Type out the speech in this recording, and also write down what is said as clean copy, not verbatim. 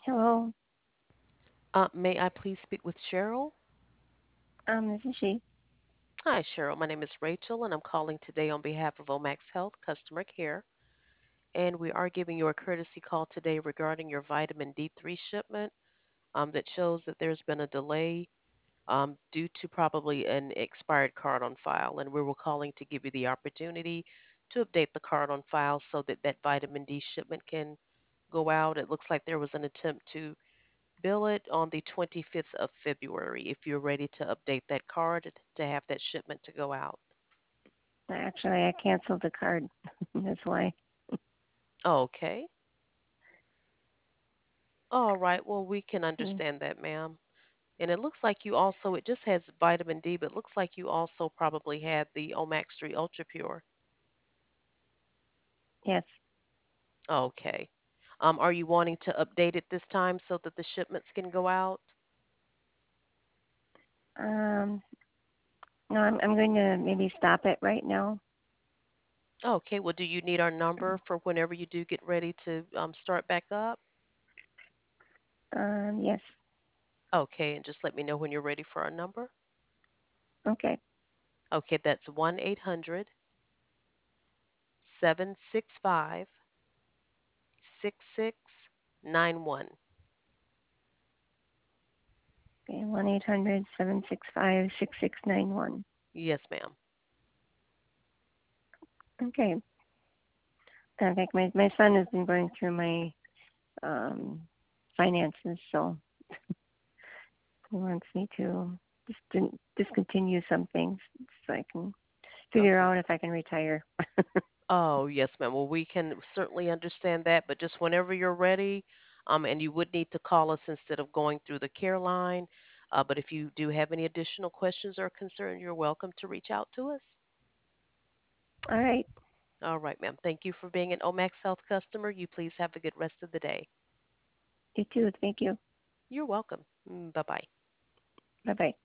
Hello, May I please speak with Cheryl? this is she. Hi, Cheryl. My name is Rachel, and I'm calling today on behalf of Omax Health Customer Care. And we are giving you a courtesy call today regarding your vitamin D3 shipment that shows that there's been a delay due to probably an expired card on file. And we were calling to give you the opportunity to update the card on file so that that vitamin D shipment can go out. It looks like there was an attempt to bill it on the 25th of February if you're ready to update that card to have that shipment to go out. Actually, I canceled the card. That's why. Okay. All right. Well, we can Mm, understand that, ma'am. And it looks like you also, it just has vitamin D, but it looks like you also probably had the Omax 3 Ultra Pure. yes. Okay. Are you wanting to update it this time so that the shipments can go out? Um, no, I'm going to maybe stop it right now. Okay. Well, do you need our number for whenever you do get ready to start back up? Yes. Okay. And just let me know when you're ready for our number. Okay. Okay, that's 1-800 765 6691. Okay. 1-800-765-6691. Yes, ma'am. Okay. In fact, my son has been going through my um, finances, so he wants me to discontinue some things so I can figure Okay. out if I can retire. Oh, yes, ma'am. Well, we can certainly understand that, but just whenever you're ready, and you would need to call us instead of going through the care line. But if you do have any additional questions or concerns, you're welcome to reach out to us. All right. All right, ma'am. Thank you for being an Omax Health customer. You please have a good rest of the day. You too. Thank you. You're welcome. Bye bye. Bye bye.